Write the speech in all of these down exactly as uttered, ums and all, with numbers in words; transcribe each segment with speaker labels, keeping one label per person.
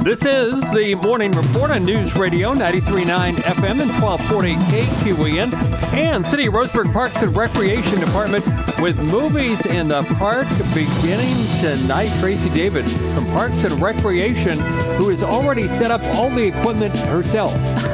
Speaker 1: This is the Morning Report on News Radio ninety-three point nine F M and twelve forty K Q E N, and City of Roseburg Parks and Recreation Department with movies in the park beginning tonight. Tracy David from Parks and Recreation, who has already set up all the equipment herself.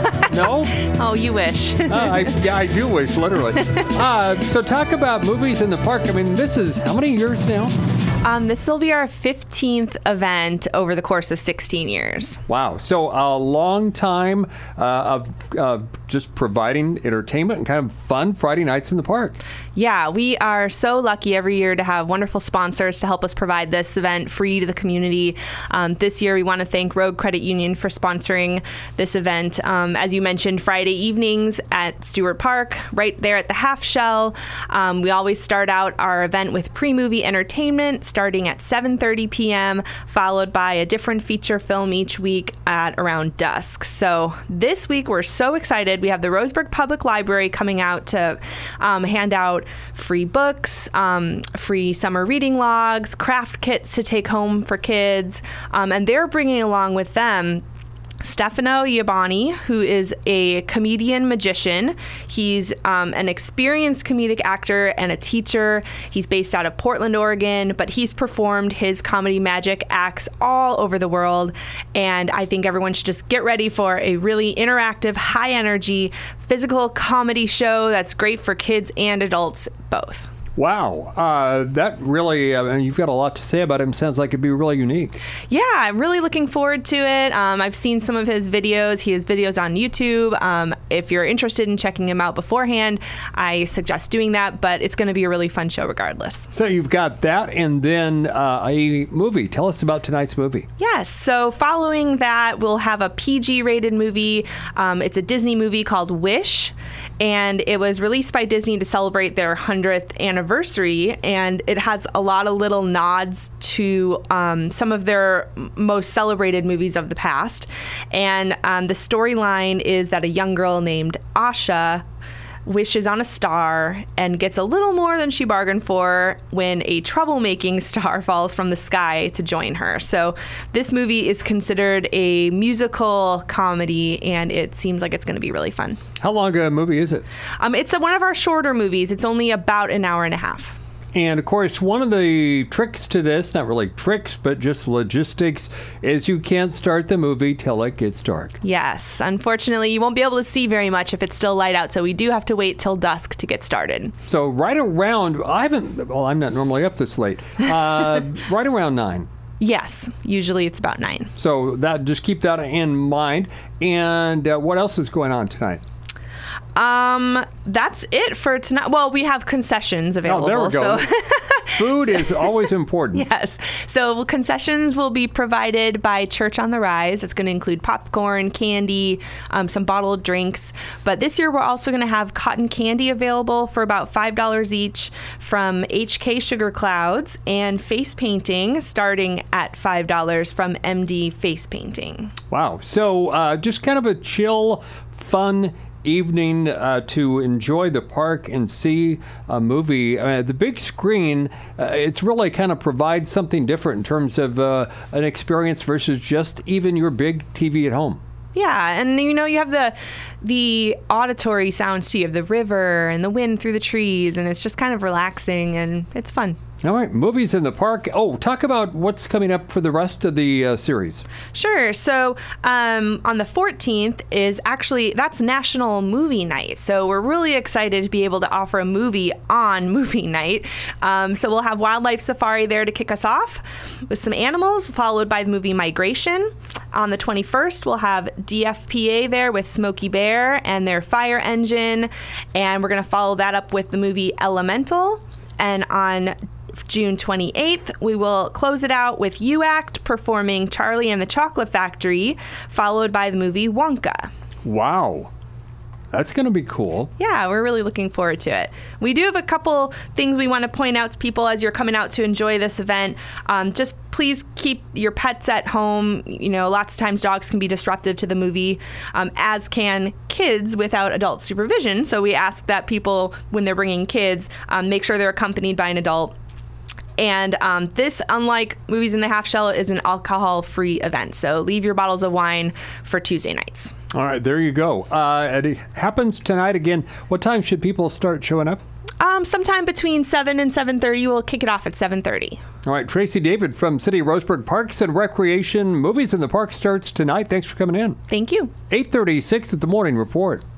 Speaker 1: No?
Speaker 2: Oh, you wish.
Speaker 1: uh, I, yeah, I do wish, literally. Uh, so talk about movies in the park. I mean, this is how many years now?
Speaker 2: Um, this will be our fifteenth event over the course of sixteen years.
Speaker 1: Wow. So a long time uh, of uh, just providing entertainment and kind of fun Friday nights in the park.
Speaker 2: Yeah, we are so lucky every year to have wonderful sponsors to help us provide this event free to the community. Um, this year, we want to thank Rogue Credit Union for sponsoring this event. Um, as you mentioned, Friday evenings at Stewart Park, right there at the Half Shell. Um, we always start out our event with pre-movie entertainment, starting at seven thirty p.m., followed by a different feature film each week at around dusk. So this week, we're so excited. We have the Roseburg Public Library coming out to um, hand out free books, um, free summer reading logs, craft kits to take home for kids, um, and they're bringing along with them Stefano Iabani, who is a comedian magician. He's um, an experienced comedic actor and a teacher. He's based out of Portland, Oregon, but he's performed his comedy magic acts all over the world. And I think everyone should just get ready for a really interactive, high energy, physical comedy show that's great for kids and adults both.
Speaker 1: Wow. Uh, that really, uh, you've got a lot to say about him. Sounds like it'd be really unique.
Speaker 2: Yeah, I'm really looking forward to it. Um, I've seen some of his videos. He has videos on YouTube. Um, if you're interested in checking him out beforehand, I suggest doing that, but it's going to be a really fun show regardless.
Speaker 1: So you've got that and then uh, a movie. Tell us about tonight's movie.
Speaker 2: Yes. So following that, we'll have a P G rated movie. Um, it's a Disney movie called Wish, and it was released by Disney to celebrate their hundredth anniversary. anniversary, and it has a lot of little nods to um, some of their most celebrated movies of the past. And um, the storyline is that a young girl named Asha wishes on a star and gets a little more than she bargained for when a troublemaking star falls from the sky to join her. So this movie is considered a musical comedy, and it seems like it's going to be really fun.
Speaker 1: How long a movie is it?
Speaker 2: Um, it's a, one of our shorter movies. It's only about an hour and a half.
Speaker 1: And, of course, one of the tricks to this, not really tricks, but just logistics, is you can't start the movie till it gets dark.
Speaker 2: Yes. Unfortunately, you won't be able to see very much if it's still light out, so we do have to wait till dusk to get started.
Speaker 1: So right around, I haven't, well, I'm not normally up this late, uh, right around nine.
Speaker 2: Yes. Usually it's about nine.
Speaker 1: So that just keep that in mind. And uh, what else is going on tonight?
Speaker 2: Um, that's it for tonight. Well, we have concessions available.
Speaker 1: Oh, there we go.
Speaker 2: So
Speaker 1: Food is always important.
Speaker 2: Yes. So concessions will be provided by Church on the Rise. It's going to include popcorn, candy, um, some bottled drinks. But this year we're also going to have cotton candy available for about five dollars each from H K Sugar Clouds, and face painting starting at five dollars from M D Face Painting.
Speaker 1: Wow. So uh, just kind of a chill, fun evening uh, to enjoy the park and see a movie. Uh, the big screen, uh, it's really kind of provides something different in terms of uh, an experience versus just even your big T V at home.
Speaker 2: Yeah, and you know, you have the the auditory sounds too. You have the river and the wind through the trees, and it's just kind of relaxing and it's fun.
Speaker 1: All right, movies in the park. Oh, talk about what's coming up for the rest of the uh, series.
Speaker 2: Sure. So um, on the fourteenth is actually, that's National Movie Night. So we're really excited to be able to offer a movie on movie night. Um, so we'll have Wildlife Safari there to kick us off with some animals, followed by the movie Migration. On the twenty-first, we'll have D F P A there with Smokey Bear and their fire engine. And we're going to follow that up with the movie Elemental. And on June twenty-eighth, we will close it out with U ACT performing Charlie and the Chocolate Factory, followed by the movie Wonka.
Speaker 1: Wow. That's going to be cool.
Speaker 2: Yeah, we're really looking forward to it. We do have a couple things we want to point out to people as you're coming out to enjoy this event. Um, just please keep your pets at home. You know, lots of times dogs can be disruptive to the movie, um, as can kids without adult supervision. So we ask that people, when they're bringing kids, um, make sure they're accompanied by an adult. And um, this, unlike Movies in the Half Shell, is an alcohol-free event. So leave your bottles of wine for Tuesday nights.
Speaker 1: All right, there you go. Uh, it happens tonight again. What time should people start showing up?
Speaker 2: Um, sometime between seven and seven thirty. We'll kick it off at seven thirty.
Speaker 1: All right, Tracy David from City of Roseburg Parks and Recreation. Movies in the Park starts tonight. Thanks for coming in.
Speaker 2: Thank you.
Speaker 1: eight thirty-six at the Morning Report.